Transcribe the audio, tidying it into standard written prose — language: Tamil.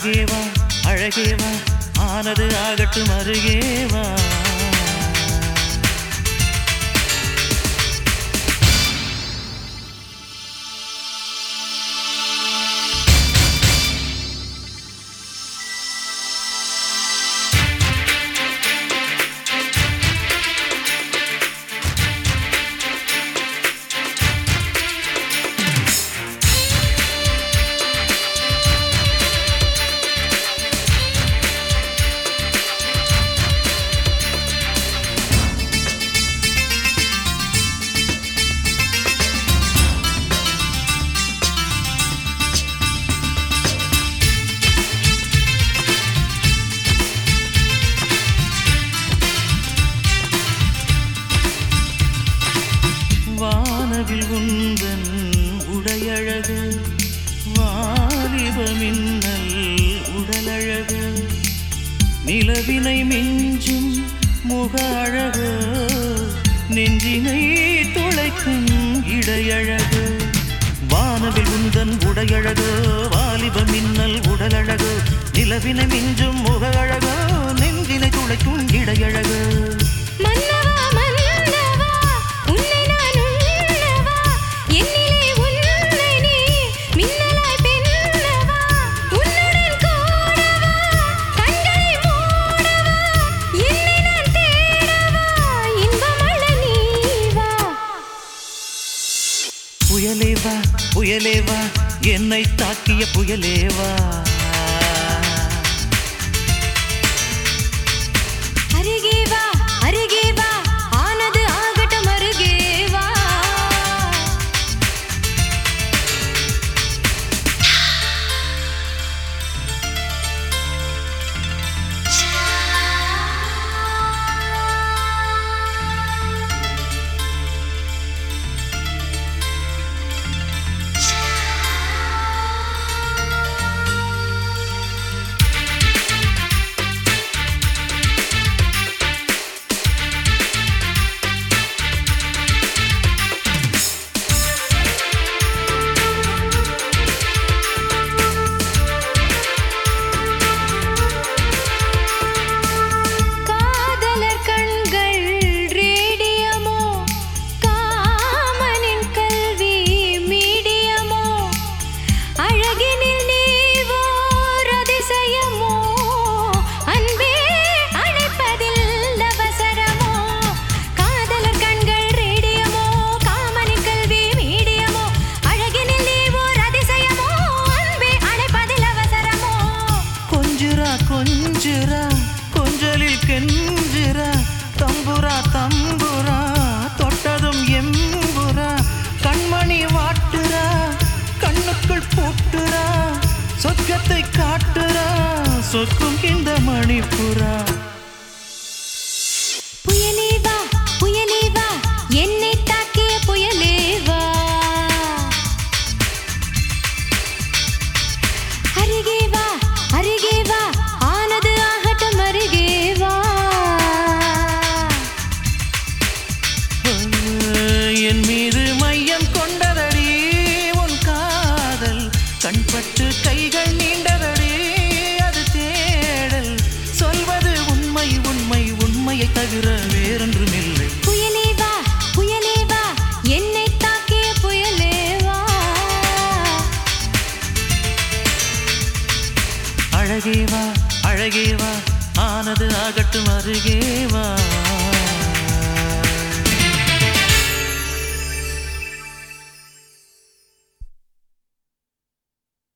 அழகேவா அழகேவா ஆனது ஆகட்டும் அருகேவா. வானவில் உந்தன் உடையழகு வாலிப மின்னல் உடலழகு நிலவினை மிஞ்சும் முக அழகு நெஞ்சினை துளைக்கும் இடையழகு. வானவில் உந்தன் உடையழகு வாலிப மின்னல் உடலழகு நிலவினை மிஞ்சும் முக அழகு நெஞ்சினை துளைக்கும் இடையழகு. புயலேவா புயலேவா என்னை தாக்கிய புயலேவா. அருகேவா அருகேவா ஆனது ஆகட்டும் அருகேவா. கொஞ்சுரா கொஞ்சலில் கெஞ்சுரா தம்புரா தம்புரா தொட்டதும் எம்புரா கண்மணி வாட்டுரா கண்ணுக்குள் போட்டுரா சொர்க்கத்தை காட்டுரா சொக்கும் இந்த மணிப்புரா. புயலேவா புயலேவா என்னை தாக்கிய புயலேவா. அருகேவா அருகேவா ஆனது ஆகட்டும் அருகேவா. என் மீது மையம் கொண்டதடி உன் காதல் கண்பட்டு கைகள் நீண்டதடி அது தேடல் சொல்வது உண்மை உண்மை உண்மையை தவிர வேறொன்றுமில்லை. புயலேவா புயலேவா என்னை தாக்கிய புயலேவா. அழகேவா அழகேவா ஆனது ஆகட்டும் அருகேவா.